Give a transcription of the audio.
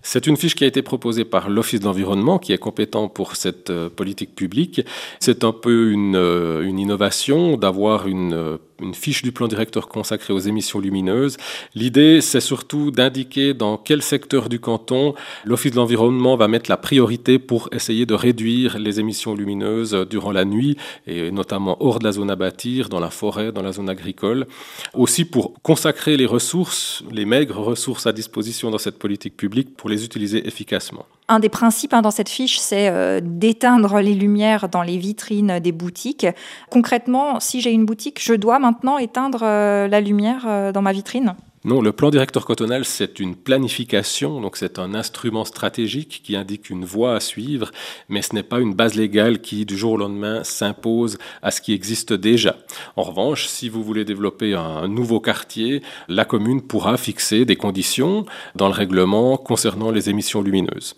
C'est une fiche qui a été proposée par l'Office de l'environnement, qui est compétent pour cette politique publique. C'est un peu une innovation d'avoir une fiche du plan directeur consacrée aux émissions lumineuses. L'idée, c'est surtout d'indiquer dans quel secteur du canton l'Office de l'environnement va mettre la priorité pour essayer de réduire les émissions lumineuses durant la nuit, et notamment hors de la zone à bâtir, dans la forêt, dans la zone agricole. Aussi pour consacrer les ressources, les maigres ressources à disposition dans cette politique publique pour les utiliser efficacement. Un des principes dans cette fiche, c'est d'éteindre les lumières dans les vitrines des boutiques. Concrètement, si j'ai une boutique, je dois maintenant éteindre la lumière dans ma vitrine ? Non, le plan directeur cantonal, c'est une planification, donc c'est un instrument stratégique qui indique une voie à suivre, mais ce n'est pas une base légale qui, du jour au lendemain, s'impose à ce qui existe déjà. En revanche, si vous voulez développer un nouveau quartier, la commune pourra fixer des conditions dans le règlement concernant les émissions lumineuses.